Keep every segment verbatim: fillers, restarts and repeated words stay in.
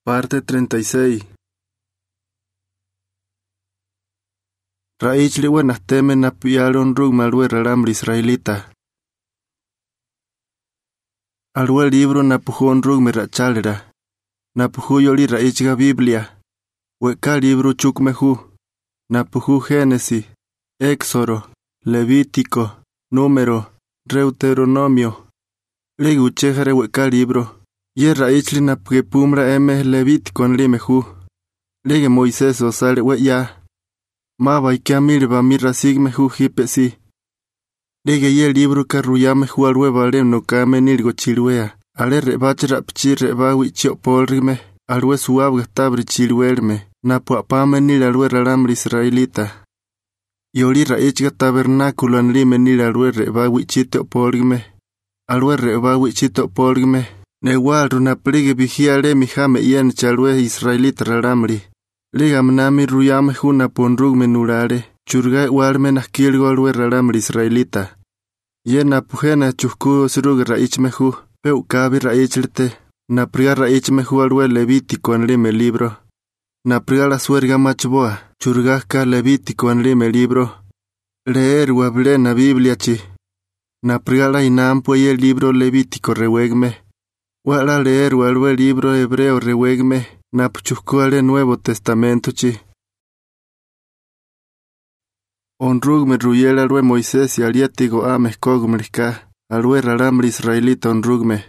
Parte treinta y seis. Raich liwa nahteme na piaron rug malwe ralambre israelita. Alwe libro na pujon rug me rachalera. Na puju yoli raichga Biblia. Weka libro chukmehu. Na puju Génesis, Éxodo, Levítico, Número, Deuteronomio. Legu chejare weka libro. Ye raichli na pumra eme Levítico en limehu. Lege Moisés osale we ya. Maba y que amirba mirra sigme ju hipesi. Lege ye libro carruyame ju alwe valem no kame nirgo chiluea. Ale rebachra pchi rebawi chio polrime. Alwe suabga tabri chiluerme. Na puapame nil alwe ralambre israelita. Yoli raichga tabernáculo en lime nil alwe rebawi chito polrime. Alwe rebawi chito polrime. Newaru na plige vigiale mi jame yen chalwe israelita ralamri. Liga mnami ruyame juna ponrug menurare. Churga warme na kilgo alwe ralamri israelita. Yena pujena chusku srug raichmehu. Peu kabi raichlete. Na priga raichmehu alwe Levítico en lime libro. Na priga la suerga machboa. Churgasca Levítico en lime libro. Leer wable na Biblia chi. Na priga la inampo y el libro Levítico rewegme. Wala leer walwe libro hebreo rewegme. Na puchuscuale Nuevo Testamento chi. Onrug me ruyel alwe Moisés y alietigo ames kogmrika. Alwe ralambre israelita onrugme.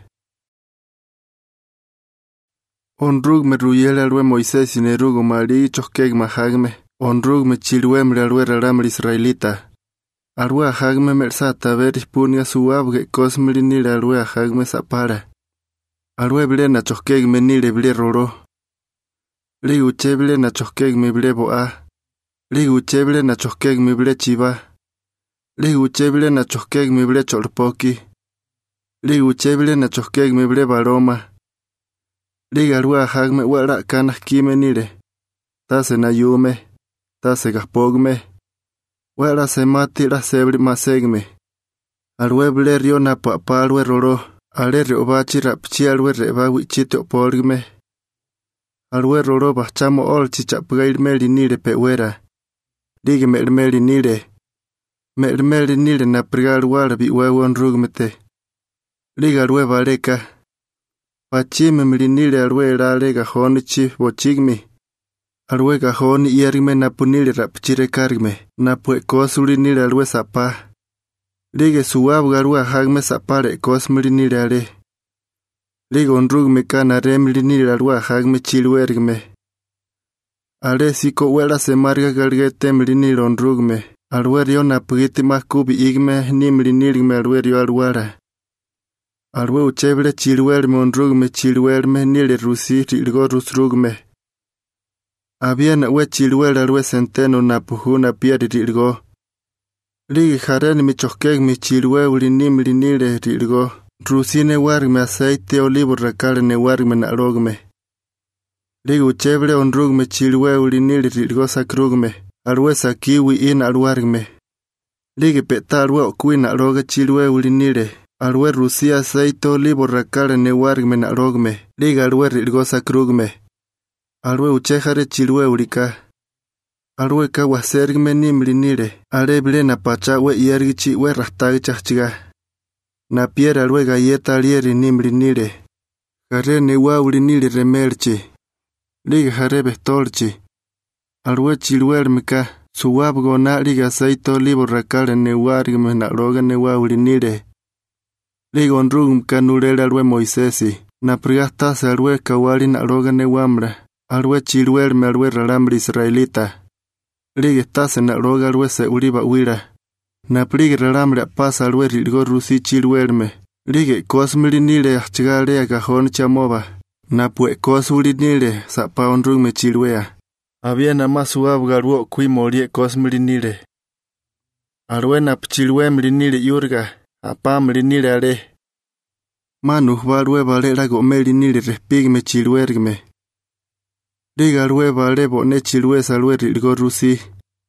Onrug me ruyel alwe Moisés y nerugo mali choskeg mahagme. Onrug me chilwemre alwe ralambre israelita. Alwe ahagme mersata veris punia suabge kosmri nil alwe ahagme sapara. Alwe blena choskeg me nile ble roro. Ligu cheble na choskeg me ble boa. Ligu cheble na choskeg me ble chiva. Ligu cheble na choskeg me ble cholpoki. Ligu cheble na choskeg me ble baroma. Liga rua hagme wara kanas kime nire. Tase na yume. Tase gaspogme. Wara se mati la sebri masegme. Alwe ble rio na papa alwe roro. Ale reobachi rapchi alwe reba wichite opolgme. Alwe roro bachamo ol chichapgail meli nire pewera. Dige melmeli nire. Melmeli nire na prigal wara bi wewon rugmete. Liga alwe valeka. Pachime milinile alwe lale gajoni chi bochigmi. Alwe gajoni iergme na punile rapchire kargme. Na pue kosuli nile alwe sapa. Lige suab garua hagme sapare kosmili nile ale. Lige onrugme kana remli nile alwa hagme chilwergme. Ale siko wela se marga galgete mli nile onrugme. Alwe rio na pugiti makubi igme nimli nilgme alwe rio alwara. Alwe ucheble chilwerme onrugme chilwerme nile rusi rilgo rusrugme. Había na we chilwer alwe centeno na puhuna pieri rilgo. Ligi jaren mi choskeg mi chilwe ulinim linile rilgo. Rusine wargme aceite olivo rakale ne wargme na rogme. Ligi ucheble onrugme chilwe ulinile rilgo sakrugme. Alwe sakiwi in alwargme. Ligi peta alwe okui na roga chilwe ulinile. Alwe rusi aceite olivo rakale ne wargme na rogme. Ligi alwe rilgo sakrugme. Alwe uchejare chilwe urika. Alwe kawasergme nimli nire. Ale ble na pacha we iergichi we rastagi chachchiga. Na pier alwe galleta alieri nimli nire. Jare ne wauli nile remerchi. Liga jare bestolchi. Alwe chilwermika. Suwabgo na liga aceite olivo rakale ne wargme na roga ne wauli nire. Liga onrugmka nurele alwe Moisesi. Na prigastase alwe kawali na roga ne wamra. Alwe chilwerme alwe ralambre israelita. Liga estase na roga alwe se uriba uira. Na plige ralambre apasa alwe rilgo rusi chilwerme. Liga kosmili nile achigale agajón chamoba. Na pue kosuli nile sapa onrugme chilwea. Había na masu abgaruo kui morie kosmili nile. Alwe na pchilwemli nile yurga. Apamli nile ale. Manu valwe valera gomeli nile respigme chilwergme. Liga alwe vale bone chilwe salwe rilgo rusi.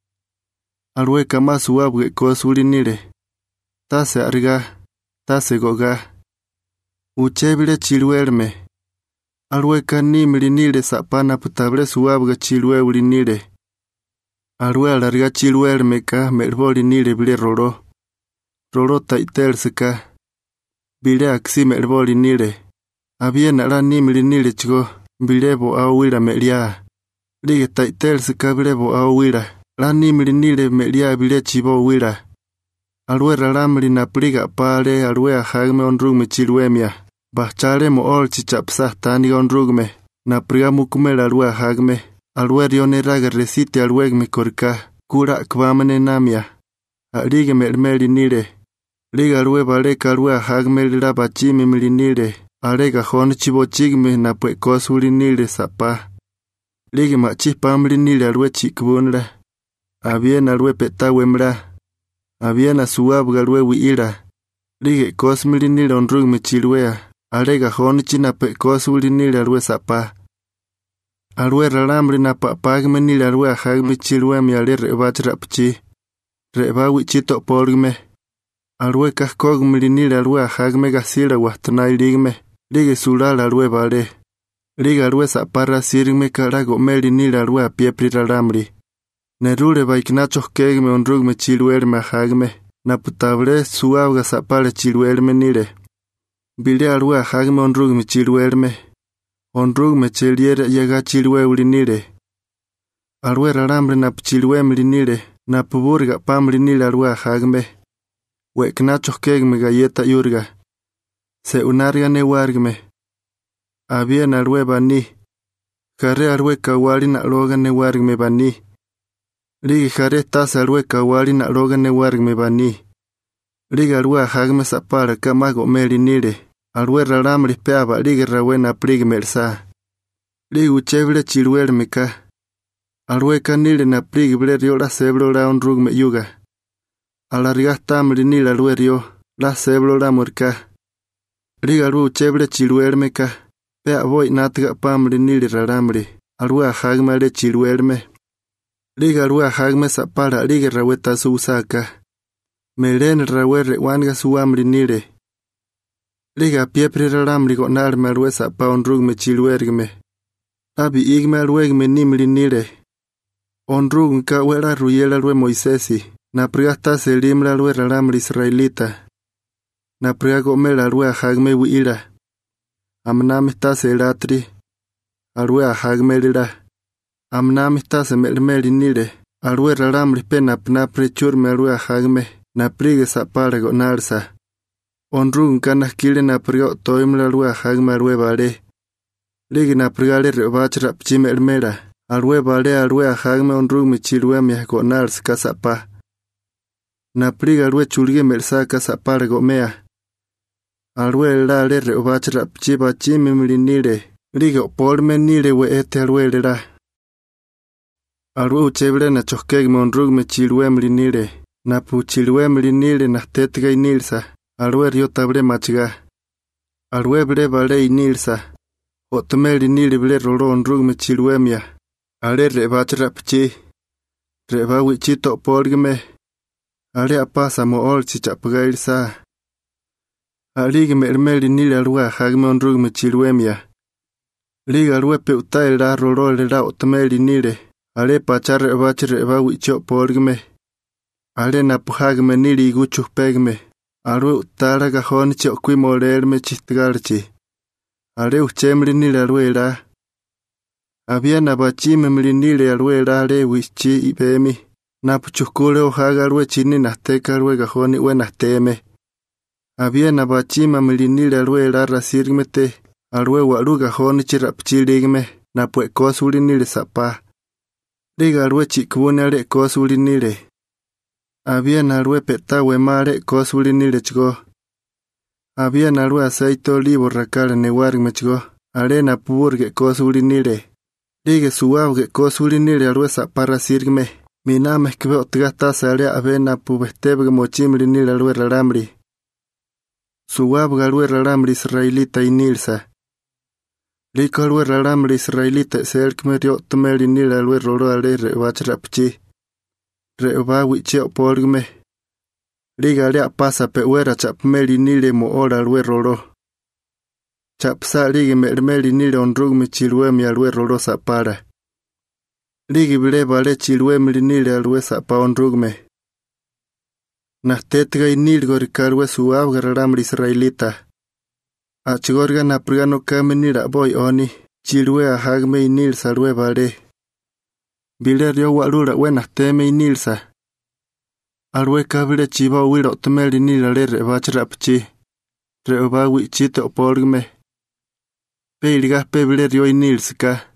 Alwe kamasu abge kosuli nile. Tase arga. Tase goga. Uchebile chilwerme. Alwe kani milinile sapana putable suabga chilwe ulinile. Alwe alarga chilwe meka melboli nile bile rolo. Rolo taitel seka. Bile aksi melboli nile. Había nala ni milinile chigo. Bilebo awira melia. Lige taitel seka bilebo awira. La ni milinile melia bile chibo wira. Alwe ralamli na pliga pale alwe ahagme onrugme chilwemia. Bachare mo ol chichapsa tani onrugme. Na priga mukumel alwe ahagme. Alwe rione raga resite alwe me korka. Kura kwamene namia. Alige melmeli nile. Liga alwe baleka alwe ahagme lila bachime milinile. Alega hon chibo chigme na pwe kosuli nile sapa. Lige machipa milinile alwe chikbunla. Había alwe petawe mla. Había na suabga alwe wiira. Lige kosmili nile onrugme chilwea. Alega hon china pe kosuli nile alwe sapa. Alwe ralamri na papagme nile alwe ahagme chilwea mi ale rebach rapchi. Reba wichito polgme. Alwe kahkogmili nile alwe ahagme gasila wahtanay ligme. Lige sulala alwe vale. Lige alwe sapara sirgme karago meli nile alwe apiepri ralamri. Nerule baiknachos kegme onrugme chilwerme ahagme. Na putable suabga sapale chilwerme nile. Bile alwe ahagme onrugme chilwerme. Onrugme cheliere yaga chilwe ulinile. Alwe ralambre na chilweme linile. Na puburga pamli nile alwe ahagme. Weknachos kegme galleta yurga. Se unarga ne wargme. Había na alwe bani. Kare alwe kawali na loga ne wargme bani. Lige jare tasa alwe kawali na loga ne wargme bani. Lige alwe ahagme sapara kamago meli nile. Alwe ralamri peaba lige rawe na prig melsa. Lige uchevle chilwer meka. Alwe kanile na prig ble rio la seblo la onrugme yuga. Alarga tamri nile alwe rio la seblo la murka. Lige alwe uchevle chilwer meka. Pea boy natga pamri nile ralamri. Alwe ahagme ale chilwerme. Lige alwe ahagme sapara lige rawe tasu usaka. Melen rawe rewanga suamri nile. Liga piepri ralamri gonarme alwe sapa onrugme chilwergme. Abi igme alwegme nimli nile. Onrugme ka wera ruyela alwe Moisesi. Na prigasta se limra alwe ralamri israelita. Na prigago mel alwe ahagme wiira. Amnam estase elatri. Alwe ahagme lira. Amnam estase melmeli nile. Alwe ralamri pena pnapre churme alwe ahagme. Na prige sapare gonarsa. Onrugme kanas kile na prigo toimla alwe ahagme alwe vale. Lige na prigale rebach rapchime elmera. Alwe vale alwe ahagme onrugme chilweme gonars kasapa. Na priga alwe chulge melsa kasapare gomea. Alwe lale rebach rapchi bachime milinile. Lige polme nile we ete alwe lera. Alwe ucheble na choskegme onrugme chilweme linile. Na puchilweme linile na tetga inilsa. Alwe rio tabre machga. Alwe ble vale inilsa. Otmeli nili ble rolo onrugme chilwemia. Ale rebach rapchi. Reba wichito polgme. Ale apasa mo ol chichapga ilsa. Aligme ermeli nili alwe ahagme onrugme chilwemia. Liga alwe peuta elra rolo elra otmeli nili. Ale pachar rebach reba wicho polgme. Ale napuhagme nili iguchuh pegme. Alwe utara gajoni chokwi molerme chistgarchi. Ale uchemli nile alwe la. Había na bachime mlinile alwe la ale wichi ibemi. Na puchukule ohaga alwe chini nasteka alwe gajoni we nasteme. Había na bachima mlinile alwe la rasirgmete. Alwe walu gajoni chirapchiligme. Na pue kosuli nile sapa. Liga alwe chikbune ale kosuli nile. Había na alwe petawe mare kosuli nile chgo. Había na alwe aceite olivo rakale ne wargme chgo. Ale na purge kosuli nile. Lige suabge kosuli nile alwe sapara sirgme. Miname kbe otgasta sale abe na pubestebge mochimli nile alwe ralamri. Suabge alwe ralamri israelita inilsa. Liko alwe ralamri israelita selkme rio tmeli nile alwe rolo ale rebach rapchi. Reba wichio polgme. Liga alea pasa pe wera chapmeli nile mo ora alwe rolo. Chapsa ligi mermeli nile onrugme chilwemi alwe rolo sapara. Ligi bile vale chilwemi linile alwe sapa onrugme. Nastetga inilgo rikalwe suavga raramri israelita. Achigorga naprigano kame nila boy oni, chilwe ahagme inil salwe vale. Bile rio walura we nasteme inilsa. Alwe kabile chiva wilo temeli nila le rebachrapchi. Reba wichite opolgme. Peiliga pebile rio inilsika.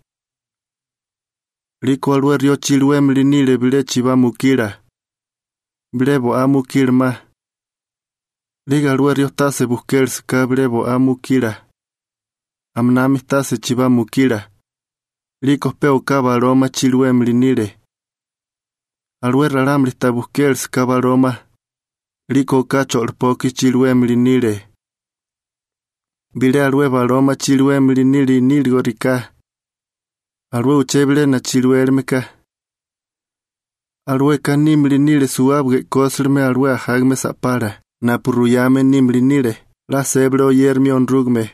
Liko alwe rio chilwe mlinile bile chiva mukila. Bile bo amukilma. Liga alwe rio tase buskelska bile bo amukila. Amnami tase chiva mukila. Liko peo kaba aroma chilwe mlinile. Alwe ralamri ta buskelska aroma. Liko kacho alpoki chilwe mlinile. Bile alwe baloma chilwe mlinili nilgo rika. Alwe uchebile na chilwe elmeka. Alwe kani mlinile suabge koslme alwe ahagme sapara. Na puruyame ni mlinile. La sebre oyermi onrugme.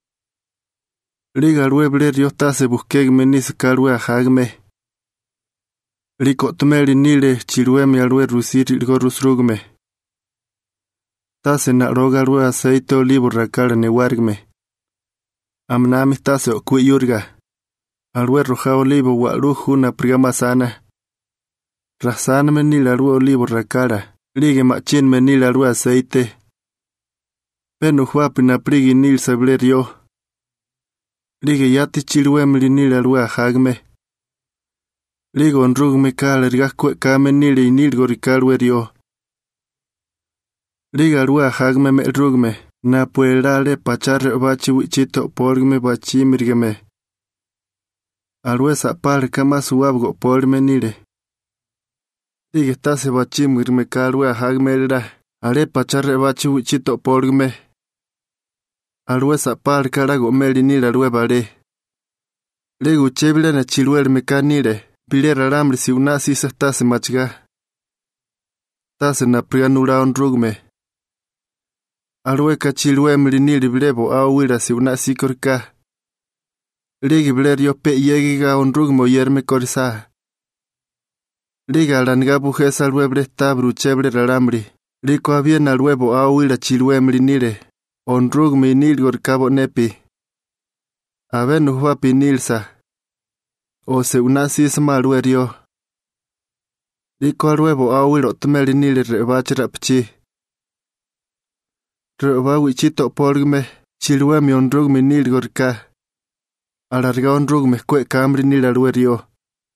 Liga alwe bile rio tase buskegme nisika alwe ahagme. Liko tmeli nile chilwe mi alwe rusiri ligo rusrugme. Tase na roga alwe aceite olivo rakala ne wargme. Amnami tase okui yurga. Alwe roja olivo wa luju na prigama sana. Rasana menil alwe olivo rakala. Lige machin menil alwe aceite. Penu huapi na prigi nil sable rio. Lige yati chilwe mlinil alwe ahagme. Ligo onrugme kala rigakwe kame nile inilgo rikalwe rio. Liga alwe ahagme me rugme. Na puelale pacharre bachi wichito polgme bachi mirgeme. Alwe sapar kama suabgo polme nile. Liga tase bachi mirme kalwe ahagme lera. Ale pacharre bachi wichito polgme. Alwe sapar kalago meli nile alwe bale. Liga uchebile na chilwe meka nile. Bile raramri si unasi sa tase machga. Tase na prianura onrugme. Alwe kachilwe mlinili bilebo awira si unasi korka. Ligi bilerio pe yegiga onrugmo yerme korisa. Liga alanga bujesa alwe bresta brucheble raramri. Liko abien alwebo awira chilwe mlinile. Onrugme inilgor kabo nepi. Avenu huapi nilsa. O se unasi isma alwe rio. Liko alwebo awiro tmeli nile rebachira pchi. Reba wichito polgme, chilwe mi onrugme nilgorka. Alarga onrugme kwe kamri nil alwe rio.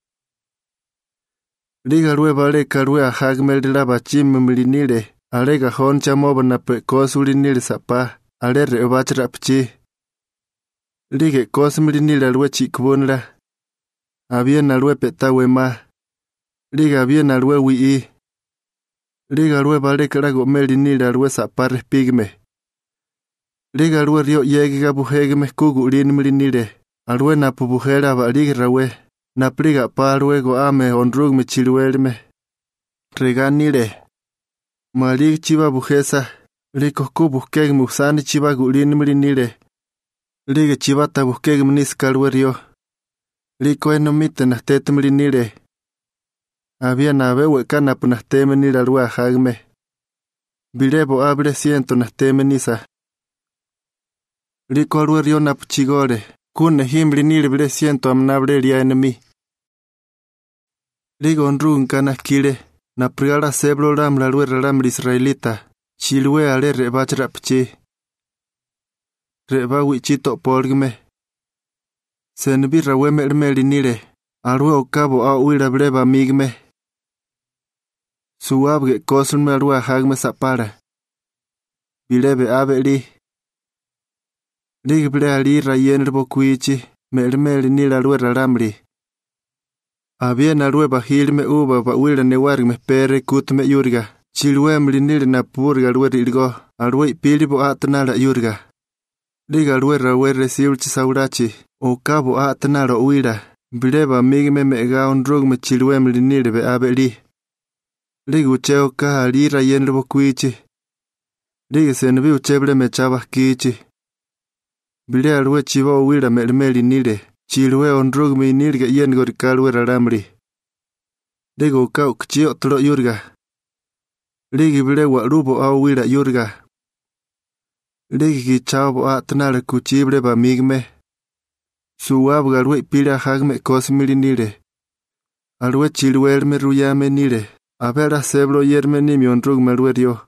Liga alwe vale kalwe ahagme lila bachim mlinile. Alega honcha moba na pe kosuli nil sapa. Ale rebachra pchi. Lige kosmli nil alwe chikbunla. Abien alwe petawe ma. Liga abien alwe wii. Liga alwe vale kalago meli nil alwe sapa respigme. Liga alwe rio yegiga bujegme kugu lin mlinile. Alwe na pubujera baligrawe. Na pliga pa alwe go ame onrugme chilwelme. Reganile. Malig chiva bujesa. Liko kubu kegme usani chiva gulin mlinile. Liga chivata bujegme niska alwe rio. Liko enomite na tete mlinile. Había nabewe kanap nasteme nil alwe ahagme. Bilebo abre siento nasteme nisa. Liko alwe rio napchigore. Kune himbli nil bile siento amnable ria enemi. Ligo onrun kanaskile. Napriala seblo ram la alwe raramri israelita. Chilwe ale rebachra pchi. Reba wichito polgme. Senbi rawe melmeli nile. Alwe okabo a uira breba migme. Suabge kosulme alwe ahagme sapara. Bilebe abeli. Ligbile ali rayen bokuichi. Melmeli nil alwe raramri. Abien alwe bahilme uba ba uira newargme pere kutme yurga. Chilwe mlinil na purga alwe rilgo. Alwe pilibo atanala yurga. Liga alwe rawe resiulchi saurachi. Okabo atanala uira. Bileba migme mega onrugme chilwe mlinil be abeli. Liga ucheo ka ali rayen bokuichi. Liga senbi ucheble me chabas kichi. Bile alwe chivo wira melmeli nile. Chilwe onrug me nilga yen gorkalwe ralamri. Dego kau kchio tro yurga. Ligi bile wa rubo au wira yurga. Ligi ki chavo a tanale kuchibre ba migme. Suwab galwe pila hagme kosmili nile. Alwe chilwe elme ruyame nile. A ver a seblo yerme ni mi onrug melwe dio.